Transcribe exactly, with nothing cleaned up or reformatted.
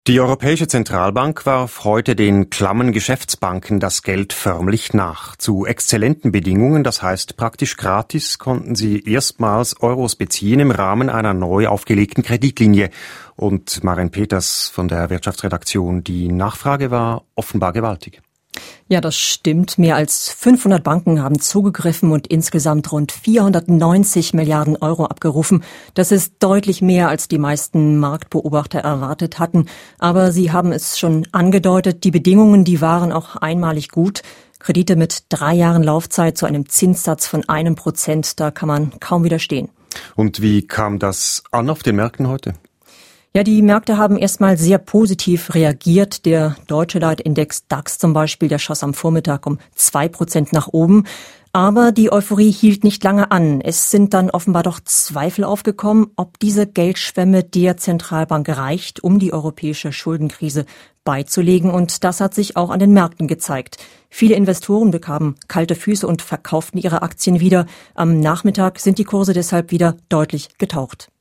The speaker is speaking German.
Die Europäische Zentralbank warf heute den klammen Geschäftsbanken das Geld förmlich nach. Zu exzellenten Bedingungen, das heißt praktisch gratis, konnten sie erstmals Euros beziehen im Rahmen einer neu aufgelegten Kreditlinie. Und Maren Peters von der Wirtschaftsredaktion, die Nachfrage war offenbar gewaltig. Ja, das stimmt. Mehr als fünfhundert Banken haben zugegriffen und insgesamt rund vierhundertneunzig Milliarden Euro abgerufen. Das ist deutlich mehr, als die meisten Marktbeobachter erwartet hatten. Aber sie haben es schon angedeutet, die Bedingungen, die waren auch einmalig gut. Kredite mit drei Jahren Laufzeit zu einem Zinssatz von einem Prozent, da kann man kaum widerstehen. Und wie kam das an auf den Märkten heute? Ja, die Märkte haben erstmal sehr positiv reagiert. Der deutsche Leitindex DAX zum Beispiel, der schoss am Vormittag um zwei Prozent nach oben. Aber die Euphorie hielt nicht lange an. Es sind dann offenbar doch Zweifel aufgekommen, ob diese Geldschwemme der Zentralbank reicht, um die europäische Schuldenkrise beizulegen. Und das hat sich auch an den Märkten gezeigt. Viele Investoren bekamen kalte Füße und verkauften ihre Aktien wieder. Am Nachmittag sind die Kurse deshalb wieder deutlich getaucht.